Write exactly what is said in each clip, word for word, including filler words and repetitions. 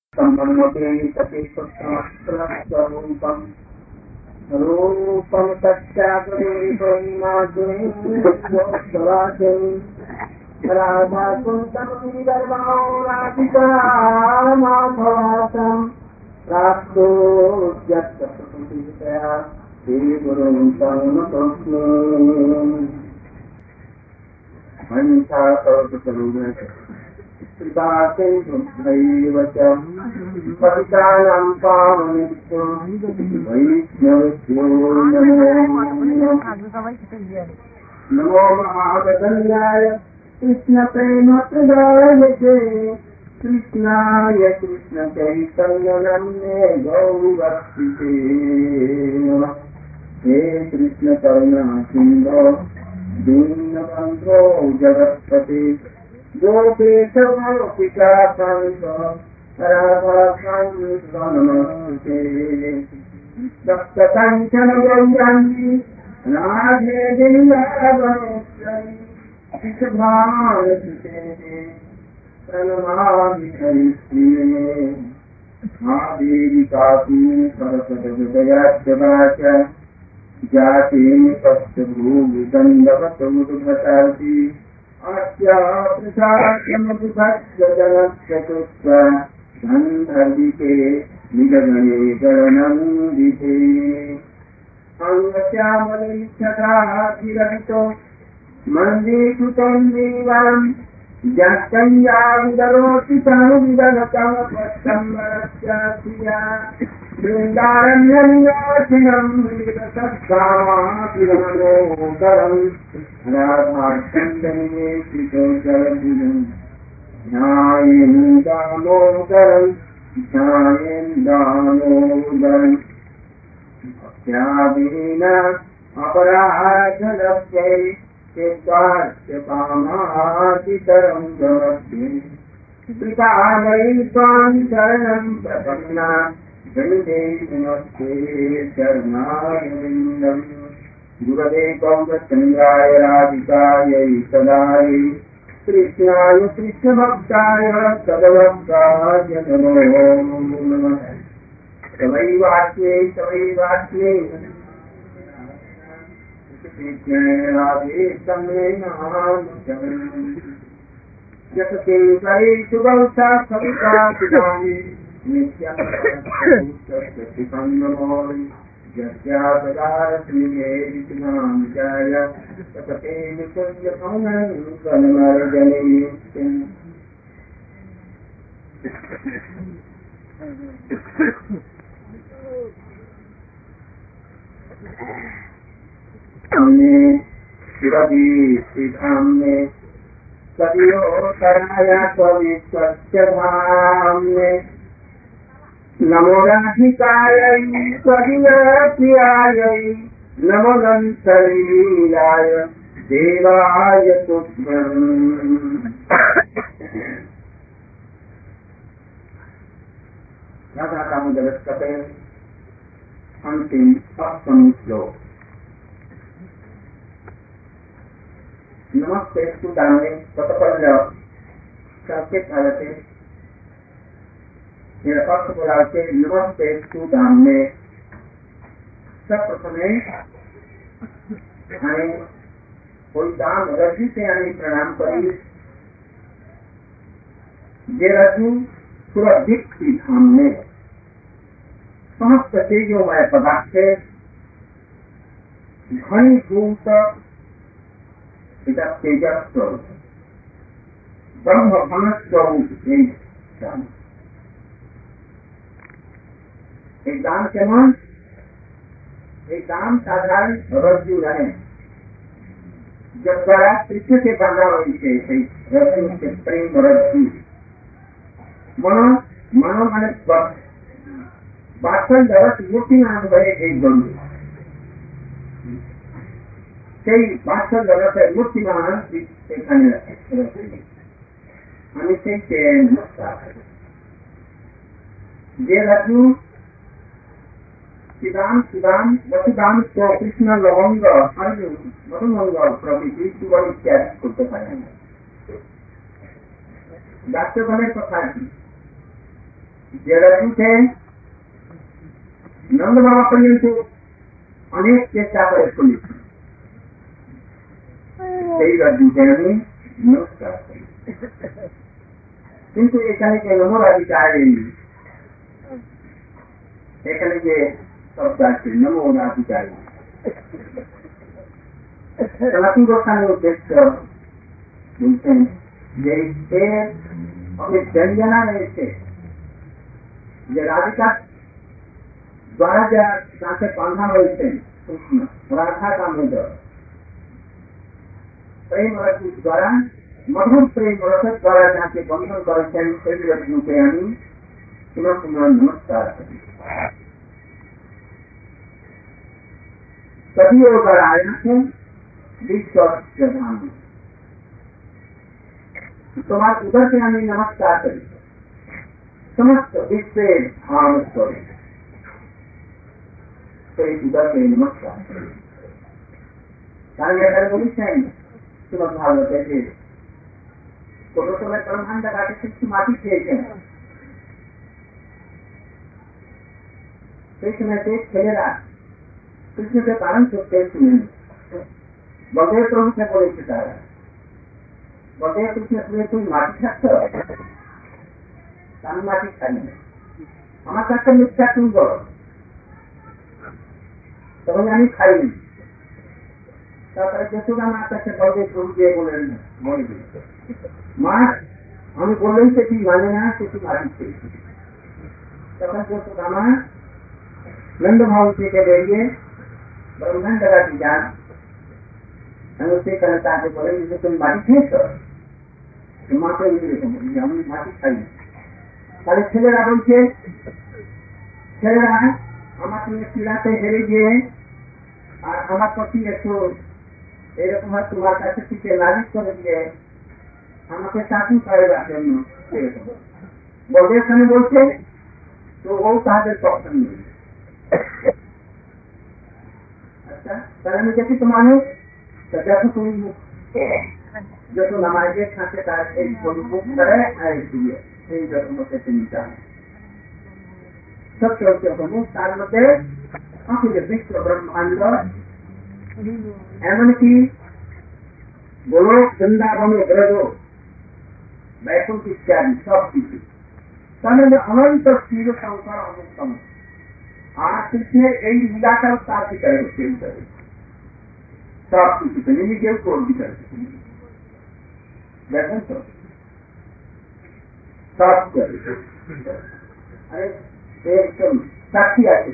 सम्मते सतीशस्त्ररूपम् रूपं तस्याग्रेपरिमार्जुनीं राधाकुन्तमं गर्भां राधिकामाभासं प्राप्तोद्यत्तया श्रीगुरुं शरणतोऽस्मि। अहिंसा सर्वस्वरूपेण कृतासिन्धुभैव च पतितानां पावनेभ्यो वैष्णवेभ्यो नमो महागणन्याय कृष्णप्रेमप्रदायते कृष्णाय कृष्णचैतन्यनाम्ने गौरभक्तिते हे कृष्णकरुणा सिन्धो दीनबन्धो जगत्पते गोपेशपिता नमस्ते सप्तकाञ्चन गौराङ्गी राधे दिव्यावनुते प्रणमामि हरिप्रिये महादेवी कापी सरस्वतया जाते तस्य भूमि दण्डवतमुद्भटाति आस्या प्रसाद्यमभिभक्तजनश्चतुष्ट गन्धर्विके निजगणे गणनन्दिते अंगश्यामलैच्छटाभिरहितो मन्दीकृतं देवान् जस्तञ्जाविदरोति तनुविदगतमपस्तम्बरस्यास्या बृन्दारण्यनिवासिनं वीरसत्कामातिरमणोदरम् राधाचन्द्रनिवेशितो जलधिरम् ध्यायेन दामोदरम् ध्यायेन दामोदरम् भक्त्याविहीन अपराधलभ्यै चित्तार्थ-कामातितरं जगद्ये कृपालये त्वां शरणं प्रपन्ना वन्दे नमस्ते चरणारविन्दम् गुरवे गौरचन्द्राय राधिकायै सदायै कृष्णाय कृष्णभक्ताय तदभक्ताय नमो नमः। तवैवास्मै तवैवास्मै राधे तमे नामजम् यत् किङ्करेषु गौसा सविता पितामि नित्यं सत्सङ्गमोरि यस्यापदास्मिमेरितिनां जय तपते निकुञ्जभवनं कन्मर्जनीत्यम्। हमने शिवजी श्रीधामने सदियोतराय पवित्रस्य धामने नमो राधिकायै स्वप्रियायै नमो नन्तलीलाय देवाय तुभ्यम्। राधा दामोदर कपेल अंतिम सप्तम श्लोक। नमस्ते सुदाने पतपल्ल संकेत आलते मेरा अर्थ बोलाते नमस्ते सुदाने सब प्रथमे हमें कोई दाम रज्जु से आने प्रणाम करी जे रज्जु सुरभिक की धाम में समस्त तेजोमय पदार्थ घनीभूत तेजस्वरूप ब्रह्म भन स्वरूप दान। एक दान के मन एक दान साधारण रज्जु रहे जब द्वारा कृष्ण से बांधा हुई से रज्जु से प्रेम रज्जु मनो मनो मन बासल दरस मूर्ति नाम भरे एक बंधु সেই বাচ্চা জগতের মূর্তিমান এখানে আমি সেই যে রাজু শিবাম শিবাম বসুদাম কৃষ্ণ লবঙ্গ অর্জুন মধুমঙ্গ প্রভৃতি সুবল ইত্যাদি করতে পারে না। ডাক্তারগণের কথা જે રજૂ છે નંદ બાબા પર્યંત અનેક ચેષ્ટા કરે ખુલી সেই রজ্জু আমি নমস্কার করি, কিন্তু এখানে যে নমরাধিকারী এখানে যে শব্দ আছে নমরাধিকারী সনাতন গোস্বামীর উদ্দেশ্য বলছেন যে এর অনেক ব্যঞ্জনা রয়েছে, যে রাধিকা দ্বারা যা তাকে বাঁধা রয়েছেন রাধা কামোদর प्रेम रस द्वारा मधुर प्रेम रस द्वारा जाके बंधन करें সেই রজ্জুকে আমি পুনঃ পুনঃ নমস্কার করি। सभी होकर आया है विश्व प्रधान, तुम्हार उधर से हमें नमस्कार करी समस्त विश्व धाम करें, तो उधर से नमस्कार करें। कारण बोलছেন শ্রীমদ ভাগবতে যে কোন সময় ব্রহ্মাণ্ড ঘাটে কিছু মাটি খেয়েছেন, সেই সময়তে ছেলেরা কৃষ্ণকে পালন করতে শুনেন। বলদেব প্রভুকে বলেছে তারা, বলদেব কৃষ্ণ শুনে তুই মাটি খাচ্ছ, আমি মাটি খাই না, আমার কাছে মিথ্যা তুমি বলো, তখন আমি খাইনি। তারপরে যশোদা মার কাছে বলদেব প্রভু দিয়ে বলেন বলে দিল, মা আমি বললেই সে তুই মানে না, সে তুই মাটি খেয়েছি। তখন যশোদা মা নন্দ ভবন থেকে বেরিয়ে ব্রহ্মাণ্ড ঘাটে যান, আমি সেখানে তাকে বলেন যে তুমি মাটি খেয়েছ, মাকে এরকম বলি আমি মাটি খাই না। তাহলে ছেলেরা বলছে, ছেলেরা আমার সঙ্গে ক্রীড়াতে হেরে গিয়ে আর আমার প্রতি একটু এরকম হয় তোমার কাছে থেকে লালিশ করে দিয়ে আমাকে চাকরি করার জন্য এরকম বলদের খানে বলছে, তো ও তাদের পক্ষে নেই। আচ্ছা তাহলে আমি দেখি তোমার দেখো তুমি যত নামাজের সাথে তার এই মুখ করে আর দিয়ে সেই যখন মধ্যে তুমি চান সব চলতে হবো, তার মধ্যে অখিল বিশ্ব ব্রহ্মাণ্ড এমনকি গোলক বৃন্দাবনে ব্রজ বৈকুণ্ঠ ইত্যাদি সব কিছু তার মধ্যে অনন্ত স্থির সংসার অবস্থান। আর কৃষ্ণের এই লীলাটাও তার ভিতরে হচ্ছে সব কিছুতে নিজেও তোর ভিতরে দেখেন তো সব করে সাক্ষী আছে।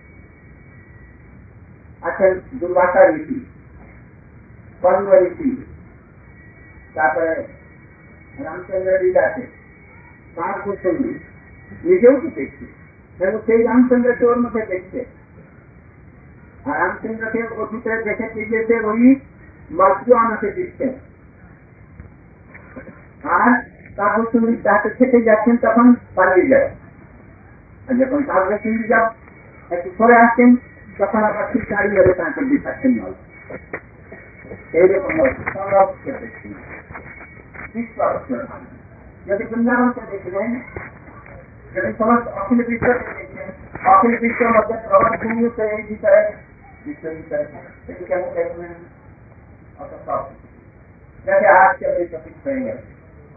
আছেন দুর্বাসা ঋষি, পর্ব ঋষি, তারপরে রামচন্দ্র লীলা আছে, পাঁচ গোস্বামী নিজেও তো দেখছে, এবং সেই রামচন্দ্রকে ওর মধ্যে দেখছে। আর রামচন্দ্রকে ওর ভিতরে দেখে দিয়েছে ওই মজু আমাকে দিচ্ছেন। আর তার গোস্বামী তাকে খেতে যাচ্ছেন তখন পালিয়ে যায়, আর যখন তার গোস্বামী যাব একটু সরে আসছেন তখন আবার ঠিক দাঁড়িয়ে হবে তাকে দিচ্ছেন নয়। এইরকম যদি বৃন্দাবনকে দেখলেন, যদি সমস্ত অখিল বিশ্বকে দেখলেন, অখিল বিশ্বের মধ্যে প্রভাব ভূমিতে এই ভিতরে বিশ্ব ভিতরে এটি কেন দেখবেন অত সব যাতে আজকে ওই টপিক হয়ে গেছে।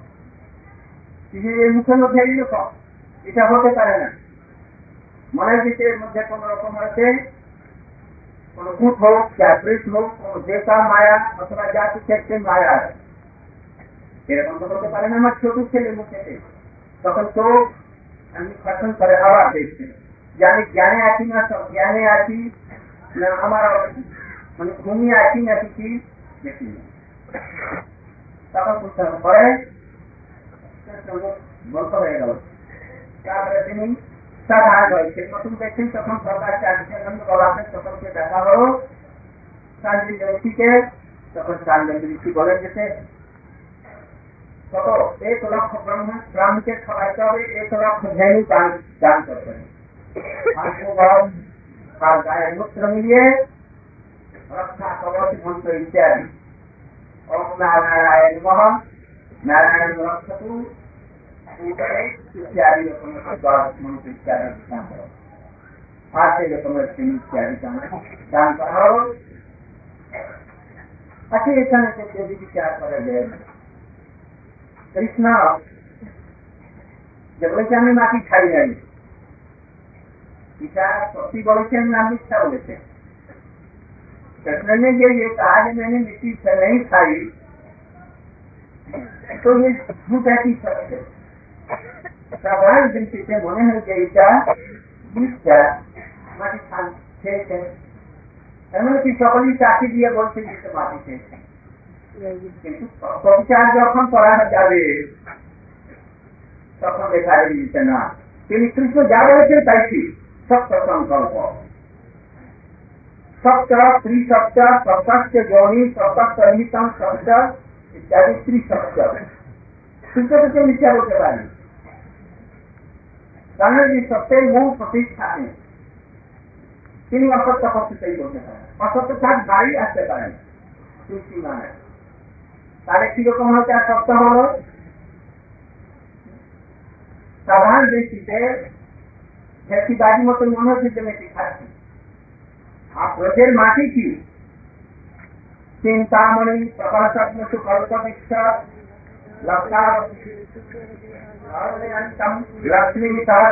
এর মুখের মধ্যে এইরকম এটা হতে পারে না। মনের ভিতরের মধ্যে কোন রকম হয়েছে কোন ভূত হোক, ক্যাপ্রিস হোক, কোন দেবতা মায়া অথবা জাতি ক্ষেত্রে মায়া এরকম তো হতে পারে না। আমার ছোট ছেলে মুখেতে তখন তো আমি শাসন করে আবার দেখছি যে আমি জ্ঞানে আছি না, সব জ্ঞানে আছি না, আমার মানে ঘুমিয়ে আছি না কিছু দেখি না। তখন বুঝতে পরে বলতে হয়ে গেল। তারপরে তিনি সাধারণ হয়েছে নতুন দেখছেন, তখন সরকার চাকরি বলাছেন, তখন সে দেখা হলো চান্দ্রী ঋষিকে, তখন চান্দ্রী ঋষি বলে গেছে কত এক লক্ষ ব্রাহ্মণকে খাওয়াইতে হবে, এক লক্ষ ধেনু দান করতে হবে, আর গায়ের মূত্র মিলিয়ে রক্ষা কবচ মন্ত্র ইত্যাদি। ওম নারায়ণ নমঃ, নারায়ণ রক্ষতু, इत्यादि मनुष्य इत्यादि दान करो, आर्थिक इत्यादि दान करो। अच्छे ऐसा नहीं विचार कर गए कृष्ण जब में माटी खाई जाए शक्ति बगीचे में नाम इच्छा बोले थे कृष्ण ने ये ये कहा कि मैंने मिट्टी नहीं खाई तो ये झूठ ऐसी सत्य स्वाभाविक दृष्टि से मने है कि इच्छा माटी खा ठीक है এমনকি সকলেই চাকরি দিয়ে বলছে দিতে পারছে কিন্তু প্রচার যখন করা যাবে তখন দেখা দিচ্ছে না তিনি কৃষ্ণ যা বলেছেন তাই ঠিক সত্য সংকল্প সত্য ত্রিসত্য সত্য যোনি সত্য নিতম সত্য ইত্যাদি ত্রিসত্য সূত্রকে মিথ্যা বলতে পারি কারণ এই সত্যের মূল প্রতিষ্ঠা নেই তিনি অসত্য পক্ষেই বলতে পারেন অসত্য তার বাড়ি আসতে পারেন সৃষ্টি মানে তাহলে কিরকম হচ্ছে আর সত্য হল সাধারণ দৃষ্টিতে খেতিবাড়ির মতো মনে হচ্ছে যে মেটি খাচ্ছি আর ব্রজের মাটি কি চিন্তামণি প্রকাশত্ম সুকল্প বিশ্বাস लक्ष्मी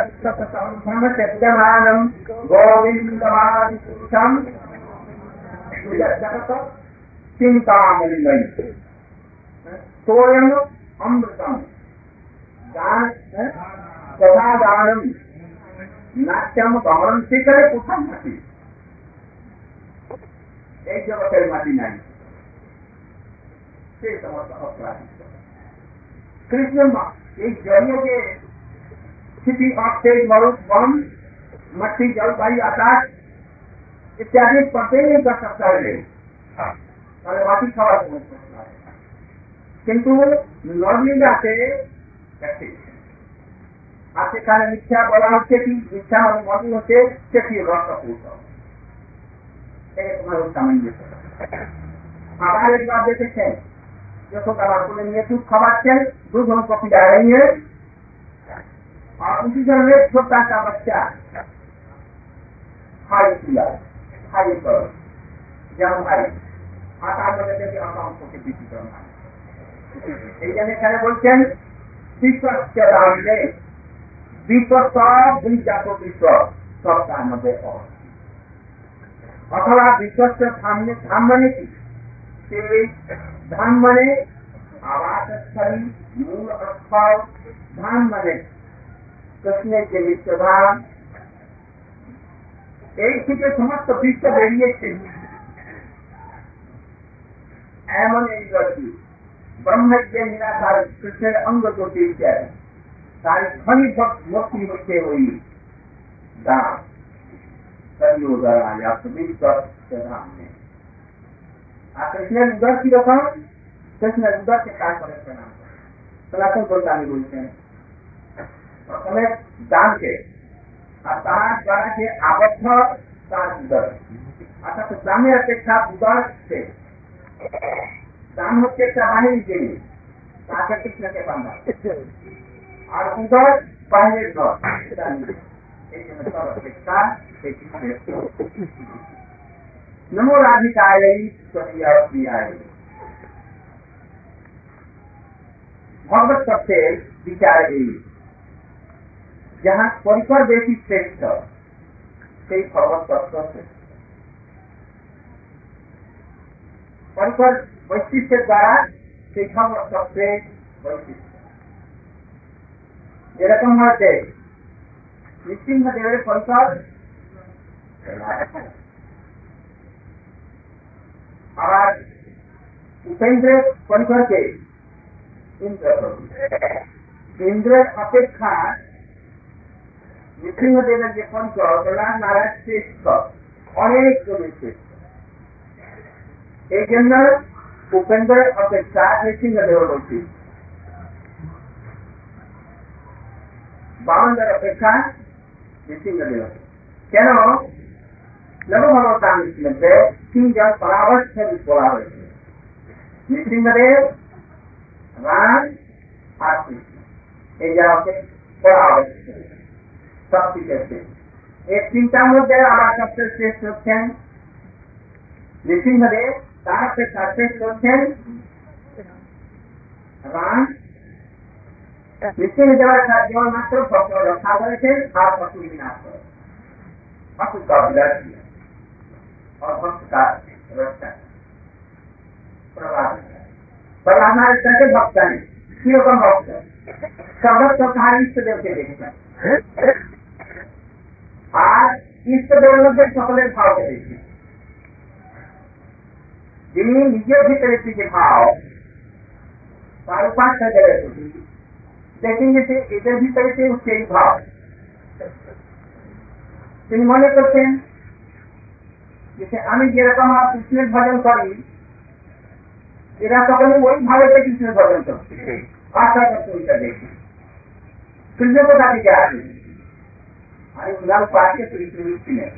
सत्यमानम गोविंदम चिंतामणि सोयम अमृतम तथा दानम नाट्यम गमन शिखर कुठम माटी एक जगह माटी नहीं कृष्ण एक जलियों के स्थिति ऑक्साइड मरुद वन मट्टी जलवायु आकाश इत्यादि पते नहीं कर सकता है माटी खावा किंतु नॉर्मली से आपके कारण मिथ्या बोला होते कि मिथ्या मौजूद होते से रस पूछो आभार एक बात देते हैं यशोदा बाबू ने दूध खवाते दूध हमको पिला रही है और उसी तरह एक छोटा सा बच्चा खाई पिला खाई करो जब भाई आटा बने देते अकाउंट को बीच करना এই জন্য এখানে বলছেন বিশ্বস্ত রামলে বিশ্বস্ত দুইজাত বিশ্ব সব তার মধ্যে অথবা বিশ্বস্ত সামনে ধাম মানে কি ধাম মানে আবাসস্থলী মূল স্থল ধাম মানে কৃষ্ণের যে বিশ্বধাম এই থেকে সমস্ত বিশ্ব বেরিয়েছে এমন এই গতি ব্রহ্মের যে নিরাকার কৃষ্ণের অঙ্গ গতি ইত্যাদি তার খনি ভক্তি হচ্ছে ওই দাম সরিয়োদরায় বিশ্বস্ত ধাম নেই আর কৃষ্ণের উদর কিরকম কৃষ্ণের উদরকে কাজ করে প্রণাম সনাতন গোস্বামী বলছেন প্রথমে দানকে আর তার দ্বারা যে আবদ্ধ তার উদর অর্থাৎ দামের অপেক্ষা উদর সে দান হচ্ছে একটা বাহিনী জিনিস তাকে কৃষ্ণকে বান্ধা আর উদর বাহিনীর ঘর এই জন্য সব অপেক্ষা সেই কৃষ্ণের नमो राधिकाय प्रियाय भगवत सबसे विचार जहाँ परिकर बेटी श्रेष्ठ से भगवत तत्व परिकर वैशिष्ट द्वारा से भगवत सबसे वैशिष्ट एरकम होते नृसिंह देव परिकर और उपेंद्र परिकर के इंद्र इंद्र अपेक्षा नृसिंहदेव के परिकर प्रहलाद नारायण श्रेष्ठ अनेक श्रेष्ठ एक उपेंद्र अपेक्षा नृसिंहदेव वैशिष्ट बावंदर अपेक्षा नृसिंहदेव क्या लघु भगवतान मध्य तीन जन परावर्त बोला नृसिंहदेव राम और कृष्ण এই যে আমাকে পড়া হবে সব ঠিক আছে। এই তিনটার মধ্যে আমার সবচেয়ে শ্রেষ্ঠ হচ্ছেন নৃসিংহদেব, তার অপেক্ষা শ্রেষ্ঠ হচ্ছেন রাম। নৃসিংহদেবের কেবলমাত্র ভক্ত রক্ষা করেছেন আর পশু বিনাশ করে, पशु का विनाश किया और भक्त का रक्षा प्रभाव। पर हमारे कैसे भक्त है, क्यों का भक्त है, सर्वत तो कहा इष्ट देव के देखना आज इष्ट देव मध्य सकले भाव के देखिए जिन्हें निजे भीतर के भाव पारुपाठ कर देखेंगे से इधर भीतर से उसके ही भाव তিনি মনে করছেন যে আমি যেরকম কৃষ্ণের ভজন করি এরা সকলে ওই ভাবেতে কৃষ্ণের ভজন করছে, আশা করতে ওইটা দেখি কৃষ্ণ কোথা থেকে আসে, আমি উদার পাশে কৃষ্ণ ছিলেন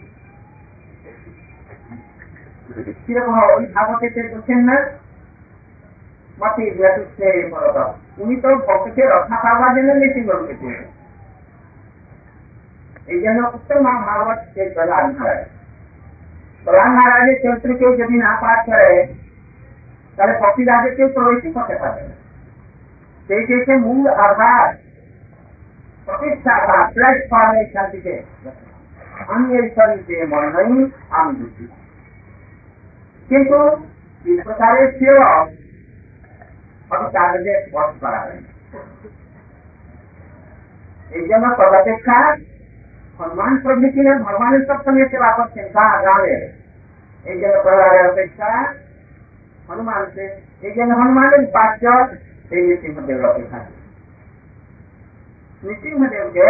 কিরকম ওই ভাবতে করছেন না মাটি উনি তো ভক্তকে রক্ষা পাওয়ার জন্য বেশি করতে এই জন্য উত্তম মহাভারত के प्रहलाद महाराज प्रहलाद महाराज चरित्र के यदि ना पाठ करे তাহলে ভক্তি রাজে কেউ প্রবেশই করতে পারবে না। সেই দেশে মূল আধার প্রতিষ্ঠা বা প্ল্যাটফর্মের শান্তিতে আমি এই শরীরে মনে নেই আমি দুঃখী, কিন্তু এই প্রকারের সেবক আমি তাদের বধ করা হয়নি। এই জন্য পদাপেক্ষা हनुमान प्रभृति ने भगवान सप्तमी सेवा करते कहा गावे एक जन प्रहलाद अपेक्षा हनुमान से एक जन हनुमान पाच्य नृसिंहदेव अपेक्षा नृसिंहदेव के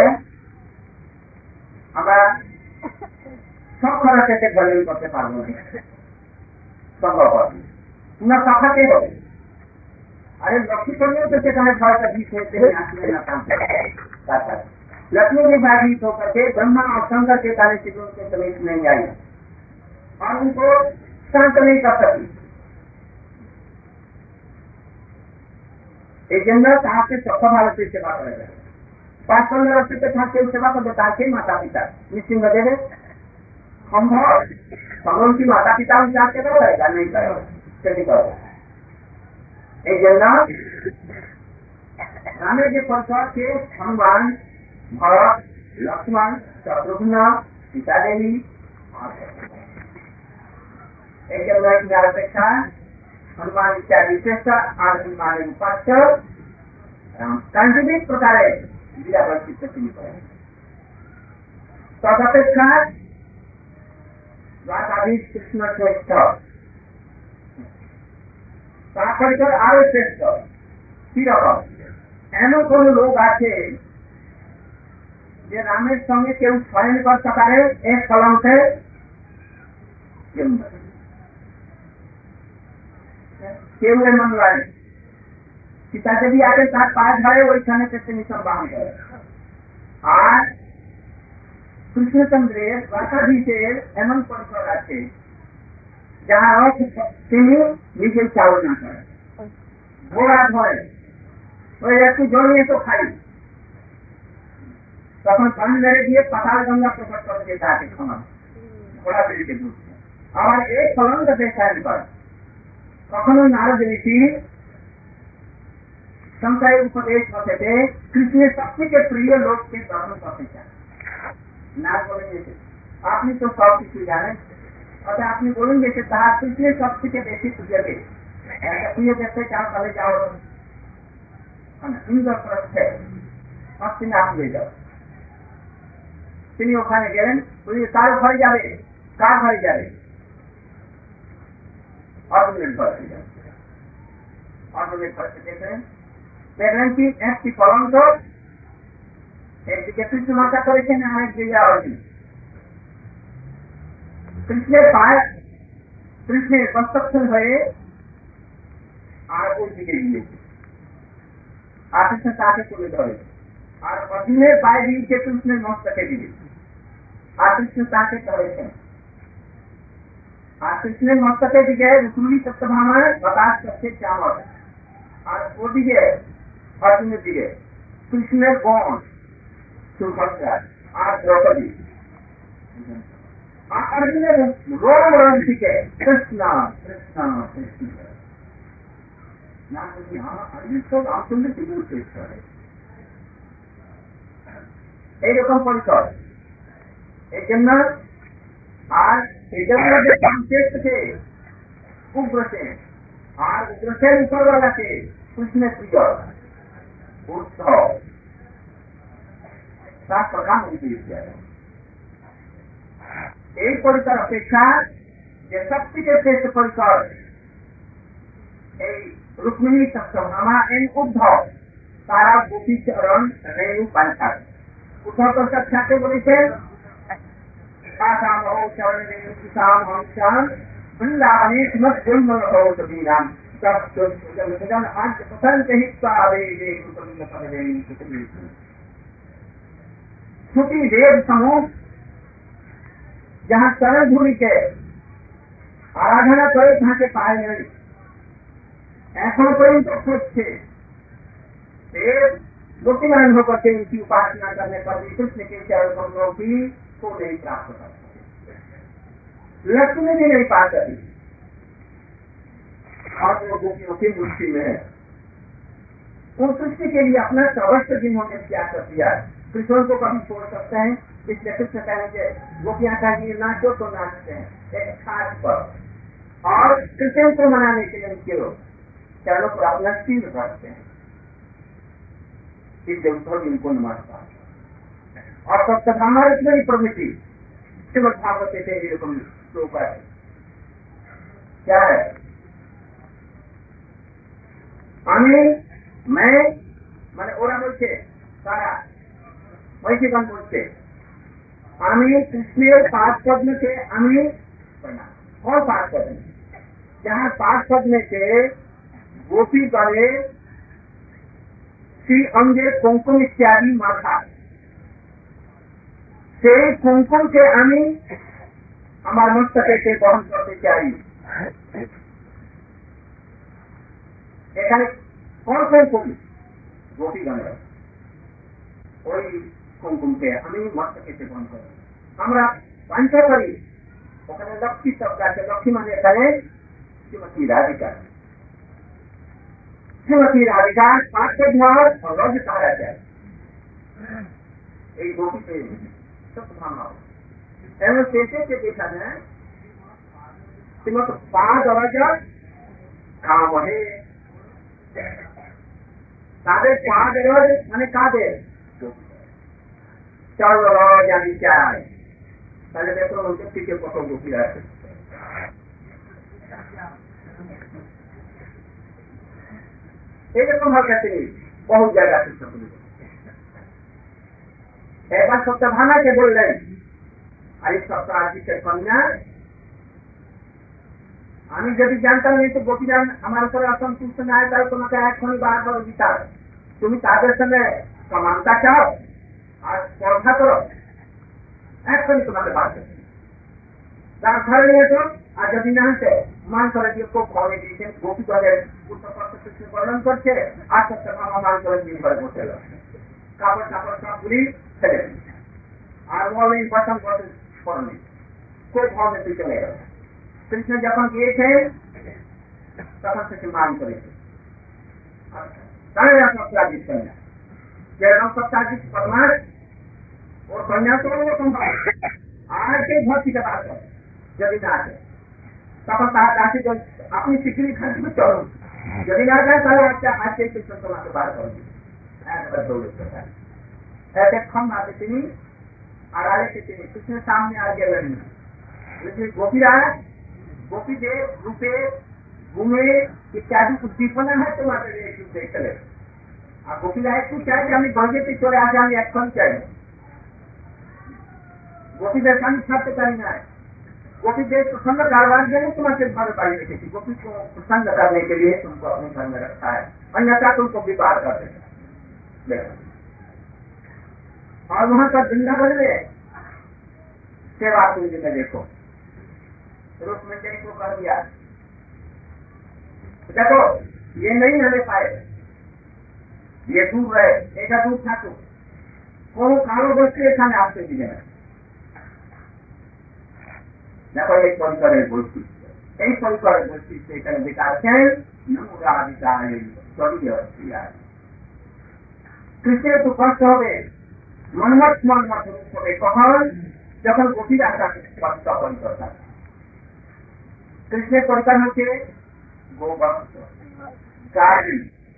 আমরা সব খরচে ভজন করতে পারবো না, সম্ভব না সখাতে হবে। আরে লক্ষ্মী করলেও তো সেখানে ভয়টা দিতে আসলে না কাছে लक्ष्मी की बाधित होकर के ब्रह्मा और शंकर के कार्य शिविरों के प्रवेश नहीं आई और उनको शांत नहीं कर सकी। एक जनरल कहा से चौथा भारत से सेवा करेगा पांच पंद्रह वर्ष के था सेवा कर देता है माता पिता नृसिंहदेव संभव भगवान की माता पिता विचार के करेगा नहीं करेगा कैसे करेगा। एक जनरल रामे के परिसर के हनुमान भरत लक्ष्मण शत्रुघ्न सीता देवी एक जगह अपेक्षा हनुमान इत्यादि श्रेष्ठ हनुमान उपास्य साइंटिफिक प्रकार तदपेक्षा द्वादशाधीश कृष्ण श्रेष्ठ তারপরে আরো শ্রেষ্ঠ কি রকম এমন কোন লোক আছে যে রামের সঙ্গে কেউ শয়ন করতে পারে এক কলঙ্কে কেউ এমন নয়। সীতা দেবী আগে তার পা ধরে ওইখানে মিশন বাহন করে আর কৃষ্ণচন্দ্রের দ্বাদশাধীশের এমন পরিসর আছে যার অর্থ তিনি নিজের চালনা করেন ঘোড়া ধরে ওই একটু জল নিয়ে তো খাই তখন পানি মেরে দিয়ে পাতাল গঙ্গা প্রকট করে দিয়ে তাকে ক্ষমা ঘোড়া বেরিয়ে ঢুকছে। আবার এই কলঙ্কতে সায়ন করে কখনো নারদ ঋষি শঙ্করের উপদেশ বসেতে কৃষ্ণের সব থেকে প্রিয় লোককে দর্শন করতে চান না বলে গেছে আপনি তো সব কিছু জানেন অর্থাৎ আপনি বলুন যে তাহার কৃষ্ণের সব থেকে বেশি প্রিয়কে একটা প্রিয় দেখতে চাও তাহলে যাও ইন্দ্রপ্রস্থে হস্তিনাথ হয়ে যাও। তিনি ওখানে গেলেন বলি কার ঘরে যাবে কার ঘরে যাবে অর্জুনের ঘরে যাবে। অর্জুনের ঘরে দেখলেন দেখলেন কি একটি কলঙ্ক একদিকে কৃষ্ণ মাতা করেছেন আর একদিকে অর্জুন কৃষ্ণের পায়ে কৃষ্ণের কনস্ট্রাকশন হয়ে আর ওই দিকে গিয়েছে আর কৃষ্ণ তাকে তুলে ধরে আর অর্জুনের পায়ে দিয়েছে কৃষ্ণের মস্তকে দিয়েছে আর কৃষ্ণ তাকে ধরেছেন আর কৃষ্ণের মস্তকের দিকে রুক্মিণী সত্যভামার বাতাস করছে চামড় আর ওদিকে অর্জুনের দিকে Krishna born to Bhaktya or Draupadi. Arjuna roam around seeking Krishna, Krishna, Krishna. Now, Arjuna so absolutely good Krishna. এইরকম পরিচয় এই জন্য আর এই জন্য যে সংকেতকে উগ্রসেন আর উগ্রসেন উপরওয়ালাকে কৃষ্ণের প্রিয় উৎসব তার প্রধান উদ্দেশ্য এই পরিচয় অপেক্ষা যে সবথেকে শ্রেষ্ঠ পরিচয় এই রুক্মিণী সপ্তভামা এন উদ্ধব তারা গোপীচরণ রেণু পাঞ্চাল উদ্ধব প্রসাদ ঠাকুর বলেছেন বৃন্দাবনে শ্রীমদ্গুল্মীরাম श्रुति वेद समूह जहाँ चरण धूलि के आराधना करे वहां के पाए नहीं ऐसा पर्यंत खुद वेद गोपीमान होकर के उनकी उपासना करने पर भी कृष्ण के चरण कमलों की को नहीं प्राप्त कर सकते लक्ष्मी भी नहीं पा सकती और वो गोपियों की मुक्ति में है उन कृष्ण के लिए अपना सर्वस्व जिन्होंने त्याग कर दिया कृष्ण को कभी छोड़ सकते हैं इसलिए कृष्ण कहेंगे गोपियां कहेंगे नाचो तो नाचते हैं एक खास पर और कृष्ण को मनाने के लिए उनके लोग चरणों पर अपना सिर रखते हैं इसलिए उनको इनको नमस्कार और सप्तभामा रत्नी प्रभृति श्रीमद् भागवत से एरकम श्लोक है क्या है আমি मैं মানে ওরা বলছে তারা ঐশিকন বলছে আমি কৃষ্ণের पांच पद्म से আমি और पांच पद्म जहाँ पांच पद्म से गोपी करे श्री अंगे कुमकुम इत्यादि माथा से कुमकुम के আমি আমার মস্তকে বহন করতে চাই এখানে কোন কুমকুম গোপীগণের ওই কুমকুমকে আমি মস্তকে বহন করি আমরা পাঞ্চ করি ওখানে লক্ষ্মী শব্দ আছে লক্ষ্মী মানে এখানে শ্রীমতী রাধিকা श्रीमती राधिका पांच घर और रज कहा जाए एक गोपी से सप्तभामा एवं कैसे के देखा जाए श्रीमत पांच रज काम है তাদের পাঁচ রজ মানে কাদের চল রজ আদি চাই তাহলে দেখো উনত্রিশে কত গোপী আছে এইরকম ভাবে তিনি বহু জায়গা চেষ্টা করেছেন একবার সপ্তভামাকে বললেন আর সপ্তাহ আদিত্যের কন্যা আমি যদি জানতাম এই তো গোপীরাম আমার উপরে অসন্তুষ্ট না হয় তাহলে তোমাকে এখনই বারবার দিতাম তুমি তাদের সঙ্গে সমানতা চাও আর স্পর্ধা করো এখনই তোমাকে বাদ তার ঘরে নিয়ে এসো আর যদি না হচ্ছে মান করে দিয়ে খুব ভাবে দিয়েছেন গোপী দলের বর্ণন করছে আর সপ্তভামা মান করে দিয়ে ঘরে বসে এলো কাপড় কাপড় সবগুলি ছেড়ে আর বলে বসন বসে স্মরণে খুব ভাবে তুই চলে গেল কৃষ্ণ যখন গিয়েছে তখন থেকে মান করেছে তাহলে সপ্তাহিত কন্যা যেরকম সপ্তাহিত পরমার ওর কন্যা তো ওরকম হয় আর কে ঘর থেকে বার করে যদি না আসে তখন তার কাছে আপনি শিখিয়ে খান চলুন যদি না যায় তাহলে একটা আজকে কৃষ্ণ তোমাকে বার করবে একবার দৌড়তে পারে এতক্ষণ আছে তিনি আর আরেকটি তিনি কৃষ্ণের সামনে আর গেলেন না গোপীরা গোপীদের রূপে ঘুমে ইত্যাদি উদ্দীপনা হয় তোমাদের একটু দেখতে আর গোপীরা একটু চাই যে আমি গঞ্জেতে চলে আসে আমি এখন চাই গোপীদের আমি ছাড়তে পারি না गोपीदेव प्रसन्न कारवान के लिए तुम्हारे घर पाई रखी गोपी को प्रसन्न करने के लिए तुमको अपने घर में रखा है अन्यथा तुमको विवाह कर देगा और वहां का वृंदावन में सेवा कुंज में देखो रूप में को कर दिया देखो ये नहीं हमें पाए ये दूर रहे, এটা দূর থাকুক, কোনো কারণবশত এখানে আসতে দিবে না। দেখো এই পরিবারের বৈশিষ্ট্য, এই পরিবারের বৈশিষ্ট্য এখানে দেখাচ্ছেন নমুরাধিকারী স্তরীয় ক্রিয়া। কৃষ্ণের তো কষ্ট হবে, মন্মথ মন্মথ রূপ হবে কখন, যখন গভীর আকাশ স্পষ্ট পরিকর থাকে। কৃষ্ণের পরিবার হচ্ছে গোবৎস, গাড়ি,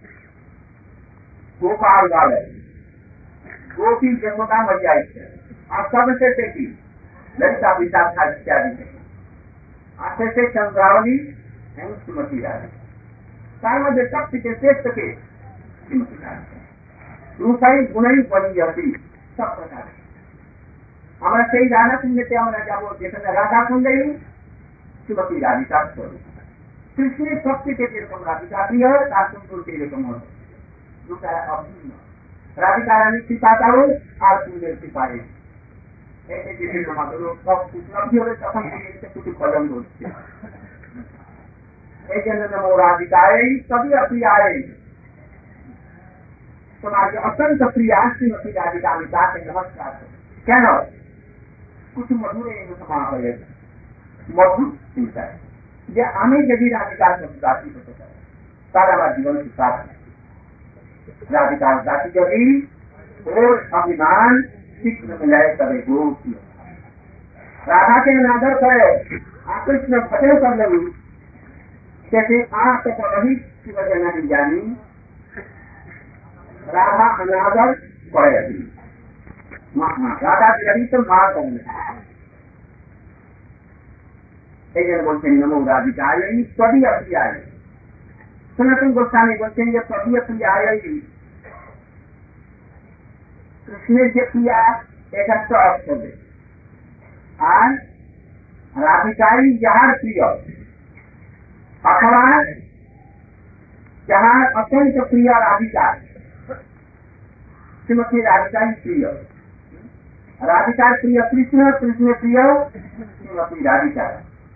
गोपाल बालक, गोपी यशोदा मैया और सबसे बेटी ललिता विशाखा इत्यादि है। आशे से चंद्रावली एवं श्रीमती रानी, तार मध्य शक्ति के श्रेष्ठ के श्रीमती रानी, रूपाई गुणई बड़ी जाती सब प्रकार। हमारा सही राधा सुनते हमारा जब जैसे राधा सुन गई श्रीमती राधिका स्वरूप, कृष्ण शक्ति के रकम राधिका प्रिय सुंदर के रकम होते राधिका रानी सिपाताओ और सुंदर सिपाही ऐसे বিভিন্ন মাত্র সব উপলব্ধি হলে তখন কিছু ফলন হচ্ছে। এই জন্য নমো রাধিকায় सभी अप्रियाय, तुम्हारे अत्यंत प्रिय श्रीमती राधिका मिता के नमस्कार। কেন कुछ मधुर समापय मधुर চিন্তা যে আমি যদি রাধিকার দাসী হতে পারি তার আমার জীবন সার্থক। राधिका दासी यदि और अभिमान शीघ्र मिलाए तभी गोपी, राधा के अनादर करे आकृष्ण फतेह कर लगी, जैसे आप तो वही की वजह नहीं जानी, राधा अनादर करे राधा की यदि तो मार करने बोलते हैं नमो राधिकाय सभी अप्रियाय। सनातन गोस्वामी बोलते हैं जब सभी प्रियाय कृष्ण से प्रिया एक अर्थ है और राधिकाई जहाँ प्रिय अथवा जहाँ अत्यंत प्रिय राधिका श्रीमती राधिकाई प्रिय, राधिका प्रिय कृष्ण, कृष्ण प्रिय श्रीमती राधिका।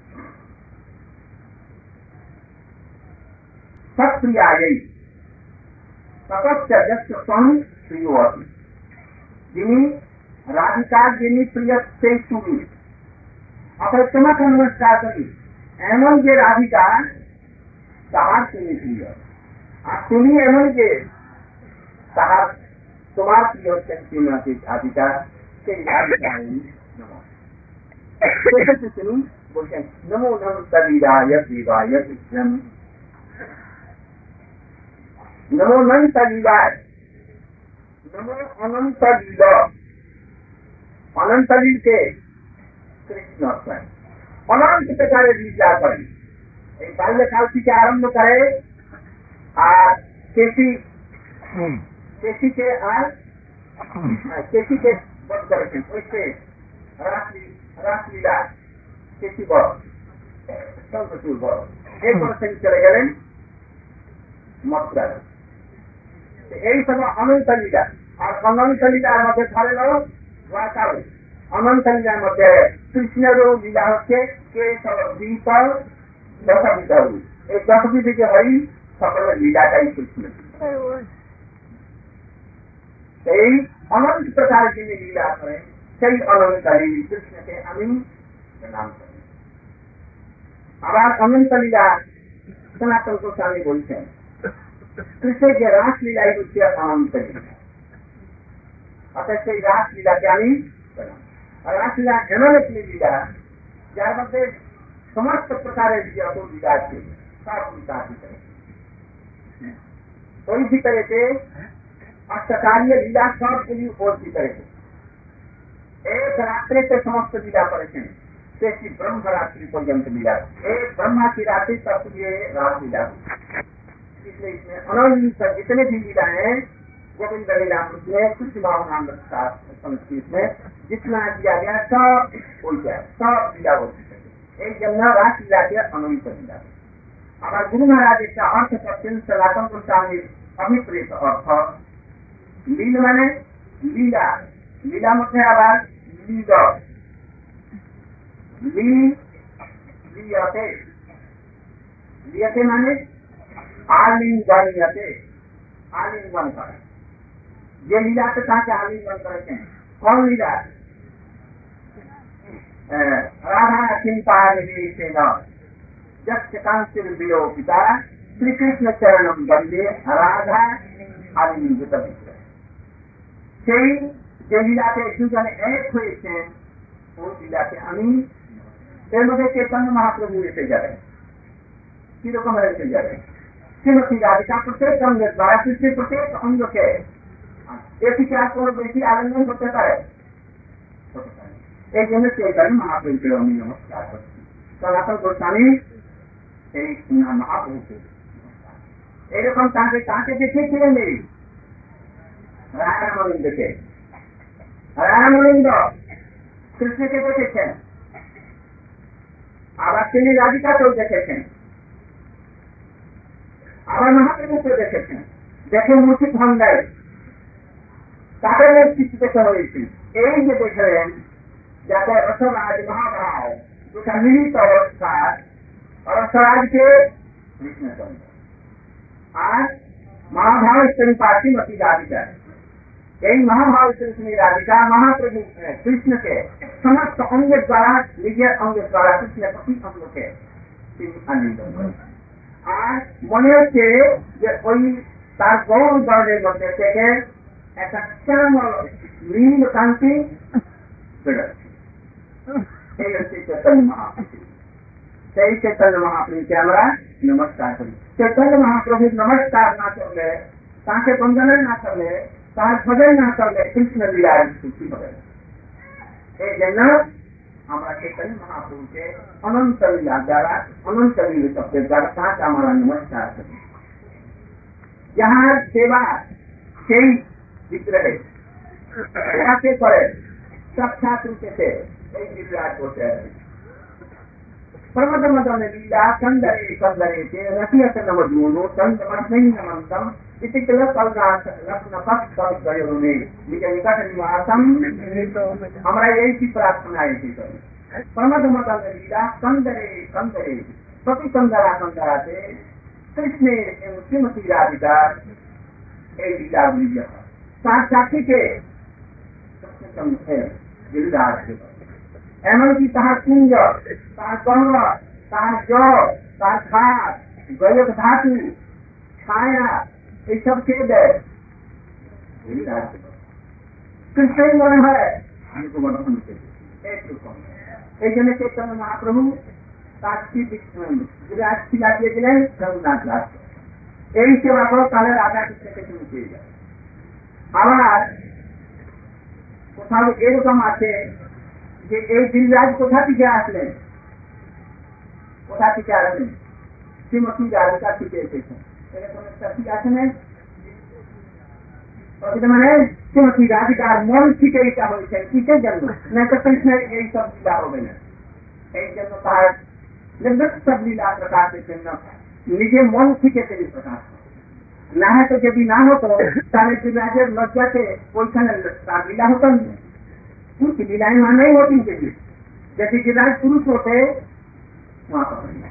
सत्प्रियायै ततश्च यस्य त्वं प्रियो अस्ति, যিনি রাধিকা যিনি প্রিয় সেই তুমি, অথবা তোমাকে নমস্কার করি এমন যে রাধিকা তাহার তুমি প্রিয়, আর তুমি এমন যে তাহার তোমার প্রিয় হচ্ছেন শ্রীমতী রাধিকা, সেই রাধিকায় নমঃ। তিনি বলছেন নমো নমঃ শরীরায় দেবায় কৃষ্ণম, नमो अनंत लीलाय, नमो अनंत लीला, अनंत लील के कृष्ण अनंत प्रकार लीला करें। बाल्यकाल के आरंभ करे और केसी केसी के और केसी के बंद करते वैसे रासलीला केसी बड़ बड़ एक वर्ष चले गए मथुरा, এই সব অনন্ত লীলা। আর অনন্ত লীলার মধ্যে ধরে নাও দ্বারকার অনন্ত লীলার মধ্যে কৃষ্ণেরও লীলা হচ্ছে কে দ্বীপ দশবিধ, এই দশবিধ যে হরি সকলের লীলাটাই কৃষ্ণ। এই অনন্ত প্রকার যিনি লীলা করেন সেই অনন্ত লীল কৃষ্ণকে আমি নাম করি। আবার অনন্ত লীলা সনাতন গোস্বামী বলছেন कृष्ण के रासलीलाई হচ্ছে অনন্ত লীলা, অর্থাৎ সেই রাসলীলাকে আমি রাসলীলা এমন একটি লীলা যার মধ্যে সমস্ত প্রকারের যত লীলা আছে সব লীলা ভিতরে, ওই ভিতরেতে অষ্টকালীয় লীলা সবগুলি ওর ভিতরেতে এক রাত্রিতে সমস্ত লীলা করেছেন, শেষ ব্রহ্মরাত্রি পর্যন্ত লীলা, एक ब्रह्मा की रात्रि तक ये रासलीला। इसलिए इसमें अनंत जितने भी लीला है गोविंद लीला में कुछ भावना संस्कृत में जितना दिया गया सब हो जाए, सब लीला होती है। एक जन्म रास लीला के अनंत लीला। अगर गुरु महाराज इसका अर्थ करते सनातन गोस्वामी अभिप्रेत अर्थ लील माने लीला, लीला मध्य आवाज लील ली लियते लियते माने आलिंगन्यते, आलिंगन कर ये लीला के साथ आलिंगन करते हैं। कौन लीला? राधा चिंता निवेश विलोपिता श्री कृष्ण चरणम बंदे राधा आलिंगित সেই যে লীলাতে দুজনে এক হয়েছেন ওই লীলাতে আমি এর মধ্যে চৈতন্য মহাপ্রভু এসে যাবেন। কিরকম এসে যাবেন? শ্রীমতী রাধিকা প্রত্যেক অঙ্গের দ্বারা সৃষ্টির প্রত্যেক অঙ্গকে এ থেকে আর কোনো বেশি আলিঙ্গন করতে পারে? এই জন্য চৈতন্য মহাপ্রভুকে আমি নমস্কার করছি। সনাতন গোস্বামী এই মহাপ্রভুকে এইরকম তাকে তাকে দেখেছিলেন এই রায়রামানন্দকে। রায়রামানন্দ কৃষ্ণকে দেখেছেন, আবার তিনি রাধিকাকেও দেখেছেন, আবার মহাপ্রভুকে দেখেছেন। দেখে মুচিত ভান্ডার তাদের কিছু দেখে হয়েছিল। এই যে দেখলেন যাতে রসরাজ মহাভাব দুটা মিলিত অবস্থার রসরাজকে কৃষ্ণচন্দ্র আর মহাভাব স্তরূপা শ্রীমতী রাধিকা। এই মহাভাব শ্রী রাধিকা মহাপ্রভু কৃষ্ণকে সমস্ত অঙ্গের দ্বারা নিজের অঙ্গের দ্বারা কৃষ্ণের প্রতি অঙ্গকে তিনি আনন্দ করেন। আর মনে হচ্ছে যে ওই তার গৌর দলের মধ্যে থেকে একটা শ্যামল নীল কান্তি বেরোচ্ছে। এই হচ্ছে চৈতন্য মহাপ্রভু। সেই চৈতন্য মহাপ্রভুকে আমরা নমস্কার করি। চৈতন্য মহাপ্রভুর নমস্কার না করলে, তাকে বন্দনা না করলে, তার ভজন না করলে কৃষ্ণ লীলার সৃষ্টি হবে। এই জন্য আমরা চৈতন্য মহাপ্রভুকে অনন্ত লীলা দ্বারা অনন্ত লীলা শব্দের দ্বারা তাকে আমরা নমস্কার করি। যাহার সেবা সেই বিগ্রহে তাকে করে সাক্ষাৎ রূপে এই লীলা করতে হবে। प्रमदमदन लीला कंदरे कंदरे के रसियत नवजूनो चंद्रमस्मिन्नमंतम इति किल कलगास रत्न पक्ष कल गयो ने निज निकट निवासम। हमारा यही की प्रार्थना है कि प्रमदमदन लीला कंदरे कंदरे प्रति कंदरा कंदरा से कृष्ण श्रीमती राधिका ए लीला लीला साथ साथी के गिरदार के এমনকি তাহার কুঞ্জ, তার গঙ্গ, তার জল, তার ঘাট, গয়ক ধাতু, ছায়া এইসব কে দেয়? কৃষ্ণই মনে হয় এই জন্য চৈতন্য মহাপ্রভু তার বিরাট শিলা দিয়েছিলেন রঘুনাথ দাস। এই সেবা করো তাহলে রাধা কৃষ্ণকে তুমি পেয়ে যাবে। আবার কোথাও এরকম আছে যে এই দিলরাজ কোথা থেকে আসলেন? কোথা থেকে আসলেন? শ্রীমতী রাধিকা থেকে এসেছেন। এরকম একটা ঠিক আছে না? মানে শ্রীমতী রাধিকার মন থেকে এটা হয়েছে। কিসের জন্য? না তো কৃষ্ণের এই সব লীলা হবে না। এই জন্য তার সব লীলা প্রকাশের জন্য নিজের মন থেকে তিনি প্রকাশ করেন। না হয়তো যদি না হতো তাহলে দিলরাজের লজ্জাতে ওইখানে তার লীলা হতো না। उनकी लीलाएं वहां नहीं होती उनके लिए। जैसे गिरिराज पुरुष होते वहां पर नहीं।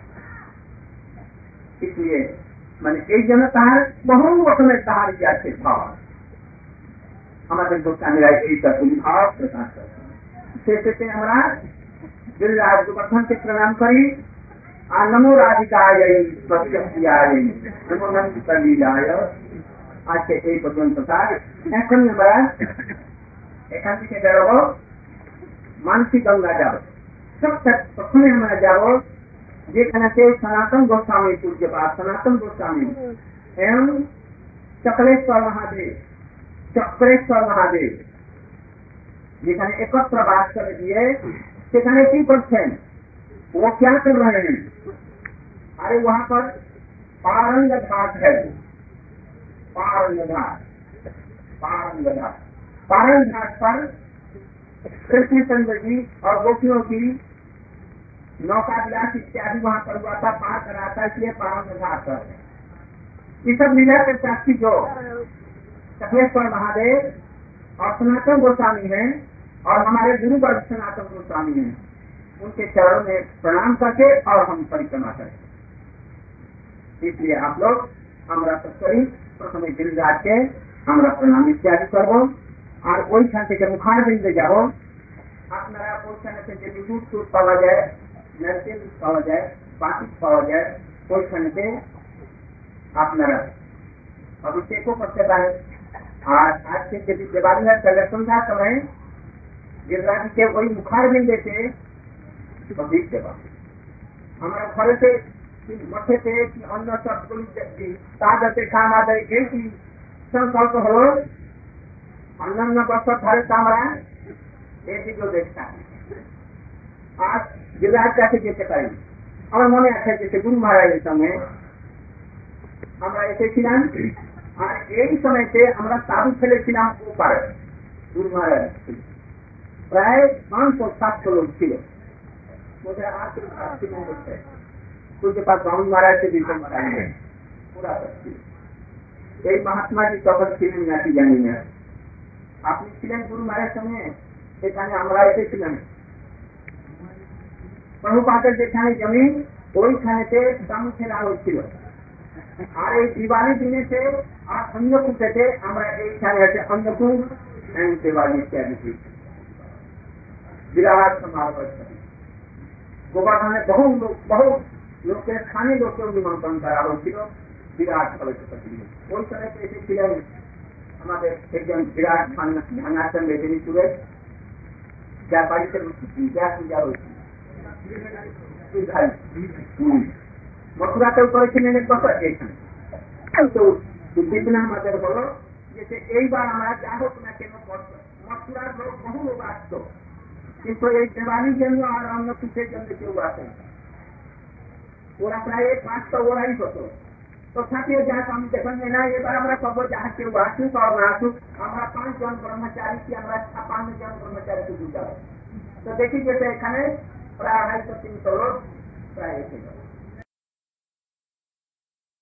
इसलिए मैंने एक जन तार बहु रकमेर ताहार जाते भाव हमारे गोस्वामीरा এই তত্ত্ব ভাব প্রকাশ করেন। শেষে আমরা गिरिराज गोवर्धन के प्रणाम करी আর নমো রাধিকায় প্রত্যক্ষিয়ায় নমো নন্দিত লীলায়। আজকে এই পর্যন্ত তার এখন আমরা এখান থেকে বেরোবো মানসী গঙ্গা যাবো। প্রথমে আমরা যাবো যেখানে সনাতন গোস্বামী পূজ্যপাদ সনাতন গোস্বামী এবং চক্রেশ্বর মহাদেব চক্রেশ্বর মহাদেব যেখানে একত্র বাস করে দিয়ে সেখানে কি করছেন? वो क्या कर रहे हैं? अरे वहां पर पारंग घाट है। पारंग घाट पारंग घाट पारंग घाट पर कृष्णचंद्र जी और गोपियों की नौका विलास इत्यादि वहां पर हुआ था, पार करा था। इसलिए पारंग घाट पर ये सब लीला के साक्षी जो चक्रेश्वर महादेव और सनातन गोस्वामी हैं और हमारे गुरु वर्ग सनातन गोस्वामी हैं, उनके चरणों में प्रणाम करके और हम परिक्रमा करें। इसलिए आप लोग हमरा तत्परी প্রথমে গিরিরাজকে আমরা প্রণাম ইত্যাদি করবো। আর ওইখান থেকে মুখারবিন্দে যাব। আপনারা ওইখানে থেকে দুধ টুধ পাওয়া যায়, নারকেল পাওয়া যায়, বাতিক পাওয়া যায়, ওইখানেতে আপনারা অভিষেকও করতে পারেন। আর আজকে যদি দিवाली है তাহলে সন্ধ্যার সময় गिरिराजকে ওই মুখারবিন্দেতে অভিষেক দেওয়া। আমরা ঘরেতে মঠেতে কি অন্য সবগুলি তা যাতে কাম আদায় এই সংকল্প হলো অন্যান্য বছর ধরে তো আমরা এইদিকেও দেখতাম। আর गिरिराज কাছে যেতে পারি। আমার মনে আছে যে গুরু মহারাজের সঙ্গে আমরা এসেছিলাম। আর এই সময়তে আমরা তাবু ফেলেছিলাম ওপারে গুরু মহারাজ প্রায় পাঁচশো সাতশো লোক ছিল। বোধহয় আটশো পাঁচ বামন মহারাজকে দিতে পুরা ছিল। এই মহাত্মাজি তখন ছিলেন নাকি জানি না। আপনি ছিলেন গুরু মহারাজের সঙ্গে? এখানে আমরা এসেছিলাম। প্রভুপাদের যেখানে জমি ওইখানেতে তাবু ফেলা হয়েছিল। আর এই দিवाली দিনেতে আর অন্নকূটেতে আমরা এইখানে আছে অন্নকূট দিवाली ইত্যাদি বিরাট সমাবেশ। গোবর্ধনে বহু লোক বহু লোকের স্থানে লোকেও নিমন্ত্রণ করা হয়েছিল বিরাট সভাপতি। ওই সময় এসেছিলেন আমাদের একজন বিরাট ভাঙাচন মেদিনীপুরে, যার বাড়িতে পূজা পূজা হয়েছিল। মথুরাতেও করেছিলেন এক বছর। এখানে তো উদ্দীপনা আমাদের হলো যে এইবার আমরা যা হোক না কেন মথুরার লোক বহু লোক আসত, কিন্তু এই দিवालीর জন্য আর অন্য কিছুর জন্য কেউ আসেন। ওরা প্রায় পাঁচটা ওরাই হতো। তথাপিও যা আমি দেখেন না এবার আমরা খবর যাহা কেউ আসুক আর না আসুক আমরা পাঁচজন কর্মচারীকে আমরা ছাপান্ন জন কর্মচারীকে বুঝাবো। তো দেখি যেতে এখানে প্রায় আড়াইশো তিনশো লোক প্রায় এসে গেল।